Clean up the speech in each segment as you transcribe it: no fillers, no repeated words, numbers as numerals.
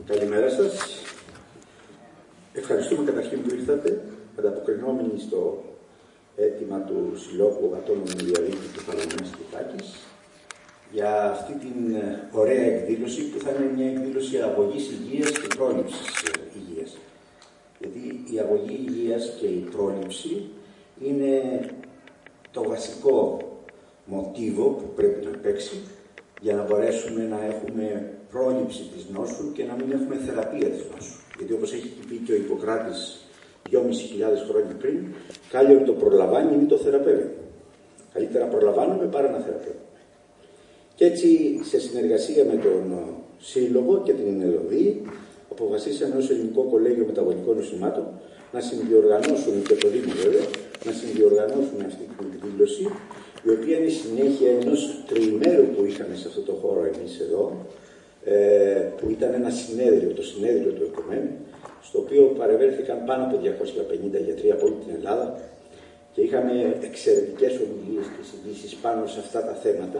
Καλημέρα σας. Ευχαριστούμε καταρχήν που ήρθατε, ανταποκρινόμενοι στο αίτημα του Συλλόγου Ατόμων με Διαβήτη του Παλαιονάς Κιθάκης για αυτή την ωραία εκδήλωση που θα είναι μια εκδήλωση αγωγής υγείας και πρόληψης υγείας. Γιατί η αγωγή υγείας και η πρόληψη είναι το βασικό μοτίβο που πρέπει να παίξει για να μπορέσουμε να έχουμε πρόληψη της νόσου και να μην έχουμε θεραπεία της νόσου. Γιατί όπως έχει πει και ο Ιπποκράτης 2.500 χρόνια πριν, κάλλιο το προλαμβάνει ή το θεραπεύει. Καλύτερα προλαμβάνουμε παρά να θεραπεύουμε. Και έτσι, σε συνεργασία με τον Σύλλογο και την ΕΛΟΔΗ, αποφασίσαμε ως Ελληνικό Κολέγιο Μεταβολικών Νοσημάτων να συνδιοργανώσουν, και το Δήμο βέβαια, να συνδιοργανώσουν αυτή την εκδήλωση, η οποία είναι η συνέχεια ενός τριημέρου που είχαμε σε αυτό το χώρο εμείς εδώ, που ήταν ένα συνέδριο, το συνέδριο του ΕΚΟΜΕΝ, στο οποίο παρευέρθηκαν πάνω από 250 γιατροί από όλη την Ελλάδα και είχαμε εξαιρετικές ομιλίες και συζητήσεις πάνω σε αυτά τα θέματα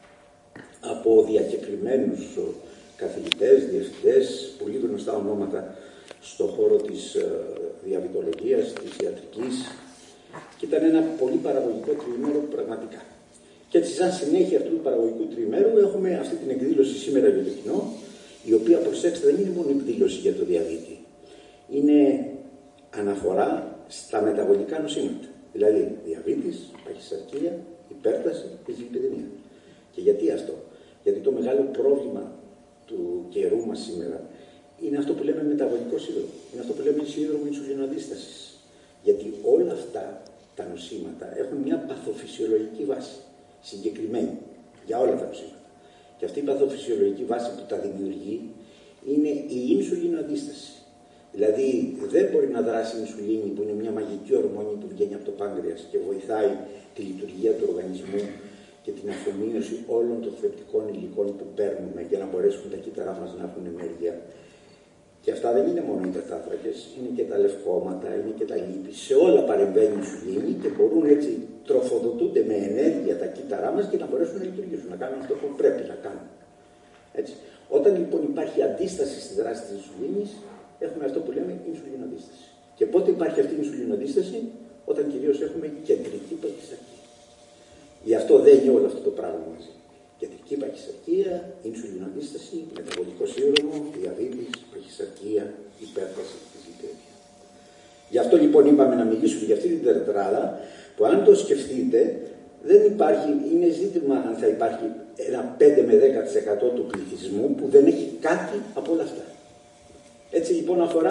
από διακεκριμένους καθηγητές, διευθυντές, πολύ γνωστά ονόματα στον χώρο της διαβητολογίας, της ιατρικής, και ήταν ένα πολύ παραγωγικό τριήμερο πραγματικά. Και έτσι, σαν συνέχεια αυτού του παραγωγικού τριημέρου, έχουμε αυτή την εκδήλωση σήμερα για το κοινό, η οποία, προσέξτε, δεν είναι μόνο εκδήλωση για το διαβήτη. Είναι αναφορά στα μεταβολικά νοσήματα. Δηλαδή, διαβήτης, παχυσαρκία, υπέρταση, δυσλιπιδεμία. Και γιατί αυτό? Γιατί το μεγάλο πρόβλημα του καιρού μας σήμερα είναι αυτό που λέμε μεταβολικό σύνδρομο. Είναι αυτό που λέμε σύνδρομο ινσουλινοδίστασης. Γιατί όλα αυτά τα νοσήματα έχουν μια παθοφυσιολογική βάση. Συγκεκριμένη για όλα τα νοσήματα. Και αυτή η παθοφυσιολογική βάση που τα δημιουργεί είναι η ινσουλινοδίσταση. Δηλαδή δεν μπορεί να δράσει η ινσουλίνη, που είναι μια μαγική ορμόνη που βγαίνει από το πάγκρεας και βοηθάει τη λειτουργία του οργανισμού και την αφομοίωση όλων των θρεπτικών υλικών που παίρνουμε για να μπορέσουν τα κύτταρά μας να έχουν ενέργεια. Και αυτά δεν είναι μόνο οι υδατάνθρακες, είναι και τα λευκόματα, είναι και τα λίπη. Σε όλα παρεμβαίνει η ινσουλίνη και μπορούν έτσι τροφοδοτούνται με ενέργεια τα κύτταρά μας και να μπορέσουν να λειτουργήσουν, να κάνουν αυτό που πρέπει να κάνουν. Έτσι. Όταν λοιπόν υπάρχει αντίσταση στη δράση της ινσουλίνης, έχουμε αυτό που λέμε ινσουλινοδίσταση. Και πότε υπάρχει αυτή η ινσουλινοδίσταση? Όταν κυρίως έχουμε κεντρική παχυσαρκία. Γι' αυτό δένει όλο αυτό το πράγμα μαζί. Κεντρική παχυσαρκία, ινσουλινοδίσταση, μεταβολικό σύνδρομο, διαβήτης, παχυσαρκία, υπέρταση, δυσλιπιδεμία. Γι' αυτό λοιπόν είπαμε να μιλήσουμε για αυτή την τετράδα, που αν το σκεφτείτε, δεν υπάρχει, είναι ζήτημα αν θα υπάρχει ένα 5 με 10% του πληθυσμού που δεν έχει κάτι από όλα αυτά. Έτσι λοιπόν αφορά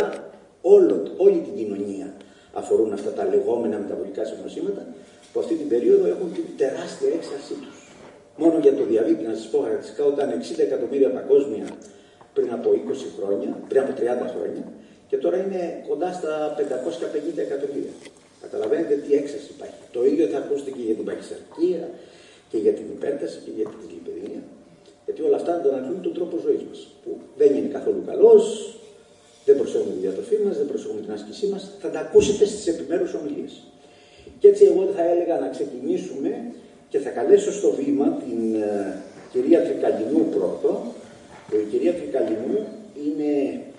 όλη την κοινωνία. Αφορούν αυτά τα λεγόμενα μεταβολικά νοσήματα που αυτή την περίοδο έχουν την τεράστια έξαρσή τους. Μόνο για το διαβήτη, να σας πω χαρακτηριστικά, όταν 60 εκατομμύρια παγκόσμια πριν από 20 χρόνια, πριν από 30 χρόνια, και τώρα είναι κοντά στα 550 εκατομμύρια. Καταλαβαίνετε τι έξαρση υπάρχει. Το ίδιο θα ακούσετε και για την παχυσαρκία και για την υπέρταση και για την δυσλιπιδεμία. Γιατί όλα αυτά αντανακλούν τον τρόπο ζωής μας, που δεν είναι καθόλου καλός, δεν προσέχουμε τη διατροφή μας, δεν προσέχουμε την άσκησή μας. Θα τα ακούσετε στις επιμέρους ομιλίες. Και έτσι εγώ θα έλεγα να ξεκινήσουμε και θα καλέσω στο βήμα την κυρία Τρικαλινού πρώτο. Η κυρία Τρικαλινού είναι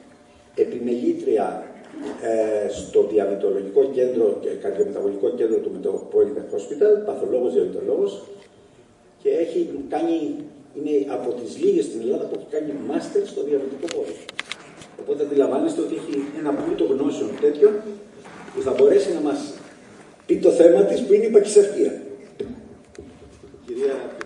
επιμελήτρια στο διαβητολογικό κέντρο και καρδιομεταβολικό κέντρο του Metropolitan Hospital, παθολόγος διαβητολόγος, και είναι από τις λίγες στην Ελλάδα που έχει κάνει μάστερ στο διαβητικό πόδι. Οπότε αντιλαμβάνεστε ότι έχει ένα πλούτο γνώσεων τέτοιων που θα μπορέσει να μας πει το θέμα της, που είναι η παχυσαρκία. Κυρία